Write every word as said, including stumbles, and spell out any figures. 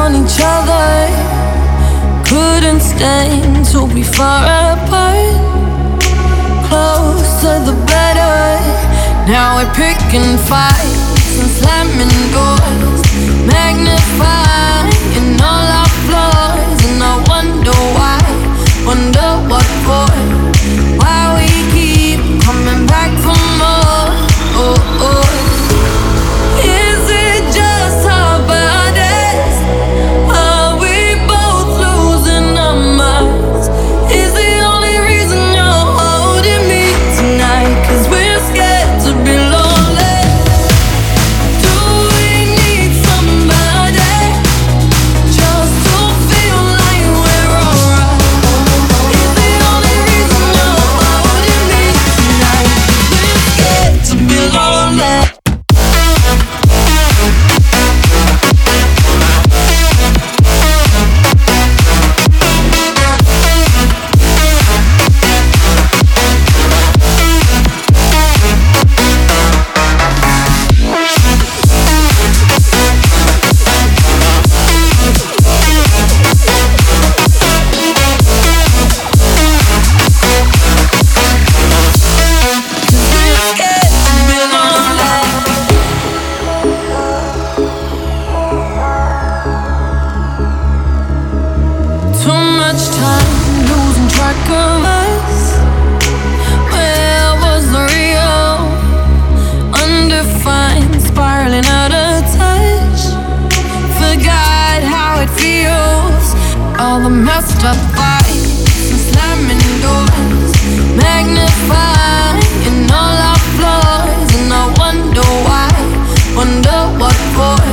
on each other, couldn't stand to be far apart. Closer the better. Now we're picking fights and slamming doors, magnifying all our flaws. And I wonder why, wonder what for, why we keep coming back for more. Oh, oh. Is it just our bodies? Are we both losing our minds? Is the only reason you're holding me tonight 'cause we're scared to be lonely? Do we need somebody just to feel like we're alright? Is the only reason you're holding me tonight 'cause we're scared to be lonely? Too much time losing track of us. Where was the real? Undefined, spiraling out of touch. Forgot how it feels. All the messed up fights and slamming doors, magnifying all our flaws. And I wonder why, wonder what for.